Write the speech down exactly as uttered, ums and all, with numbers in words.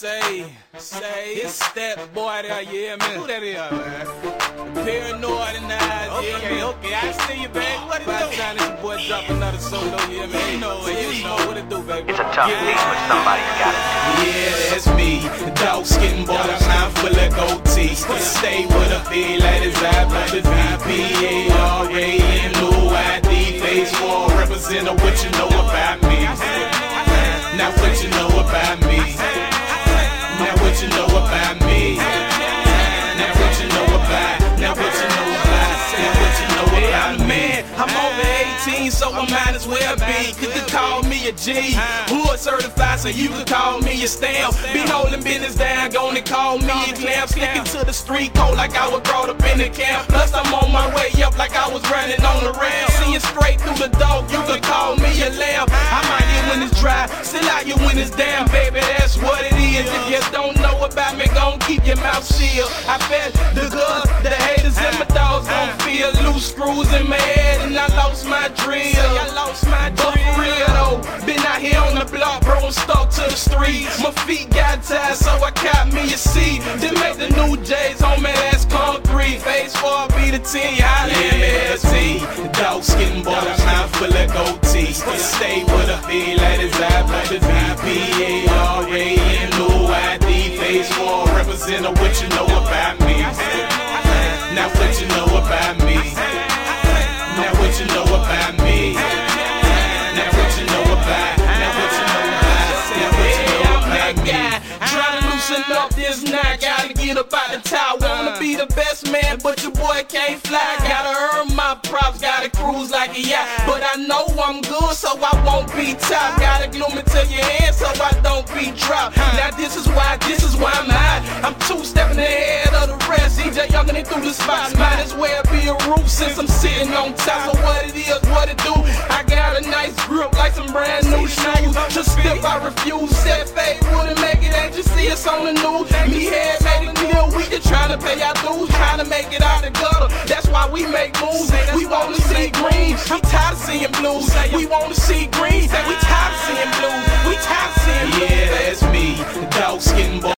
Say, say, it's that boy there, yeah, man. Who that is, man? Paranoid and eyes, yeah, Okay, man. okay, I see you, baby. What it By the do? time this boy drop another solo, yeah, man. You know it, you know what it do, baby. It's a tough beat, but somebody's got it. Yeah, that's me, the dog skin boy, a mind full of goatee. Stay with a feel like it's I on the V P A R A N O I D phase one, representing what you know about me. Now what you know about me. Now what you know about me. Now what you know about. Now what you know about. Now what you know about me. Man, I'm over eighteen, so I might as well be. Could you call me a G? Hood certified, so you could call me a stamp. Be holding business down, gonna call me a clamp. Sticking to the street code like I was brought up in the camp. Plus I'm on my way up like I was running on the ramp. Seeing straight through the door, you could call me a lamb. I might hit when it's dry, still out you when it's down, baby. That's what it is. If you don't know about me, gon' keep your mouth sealed. I bet the girls, the haters, and my dogs gon' feel loose screws in my head, and I lost my drill. I lost my drill. But for real though, been out here on the block, bro, I'm stuck to the streets. My feet got tired, so I caught me a seat. Then make the new J's, homie, that's concrete. Phase four, be the ten, you holla at me, Yeah, T, the dog skin boy, a mind full of goatee. Stay with a feel like it's I on the V P A R A N O I D phase one, representing what you know about me. Now what you know about me. Now what you know about me. Now what you know about. Now what you know about. Now what you know about me. trying to loosen up this night, gotta get up out the tower. Wanna be the best man, but your boy can't fly. Gotta earn my props, gotta cruise like a yacht. But I know I'm good, so I won't be top. Gotta glue me to your hand, so I don't be dropped. Now this is why, this is why I'm hot. I'm two stepping ahead of the rest. C J Youngin' through the spots. Might as well be a roof since I'm sitting on top. So what it is, what it do? I got a nice grip like some brand new shoes. To step, I refuse. Said fade wouldn't make it, ain't you see us on the news? Me head made a deal, we just tryna pay our dues, tryna make it out the gutter. That's why we make moves. We wanna see green, we tired of seeing blues. We wanna see green, we tired of seeing blues. We tired of seeing blues. Yeah, that's me, the dog skin boy.